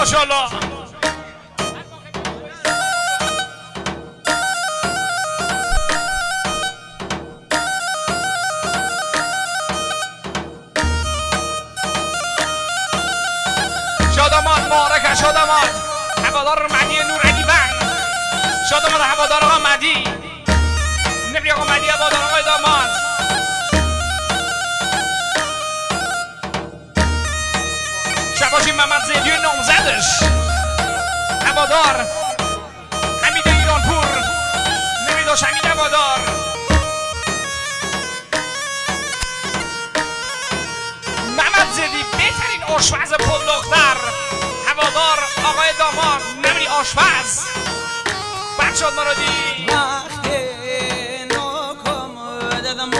ماشاءالله. شادمان مبارک شادمان هوادار مهدی نورعلی بند، شادمان هوادار آقا مهدی نبری، آقا مهدی هوادار آقای داماد، شباشی محمد زیدی نامزدش هوادار حمید ایرانپور، نمی داشت حمید هوادار، محمد زیدی بهترین آشپز پلدختر هوادار آقای داماد نمی آشپز برشاد مرادی. وقتی نکم دادم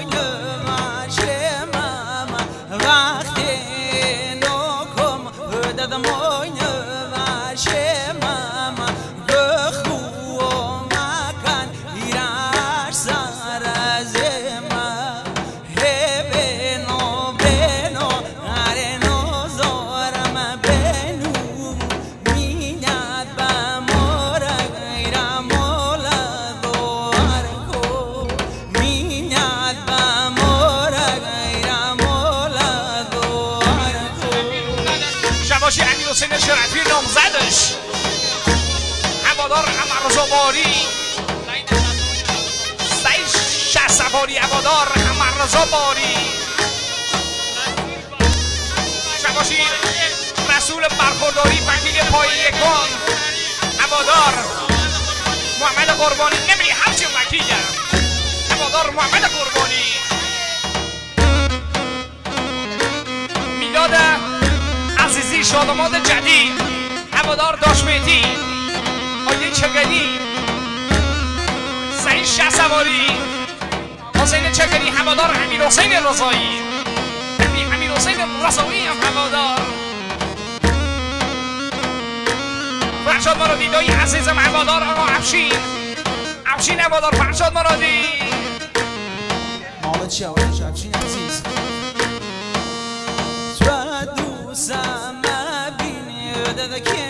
حسین شرفی نامزدش هوادار امرزاباری، سعید شهسواری هوادار امرزاباری، شباشی رسول برخورداری وکیل پای یکان هوادار محمد قربانی، نمیری همچین وکیل هوادار محمد قربانی، میلاد عزیزی شادماد جدید هوادار داشمیتی، آیه چگری، سعید شهسواری، حسین چگری هوادار امیر حسین رضایی، امیر حسین رضایی هم هوادار، فرشاد مرادی دایی عزیزم هوادار آقا افشین هوادار فرشاد مرادی. مالت شوانش افشین عزیز دوستم بینی داده که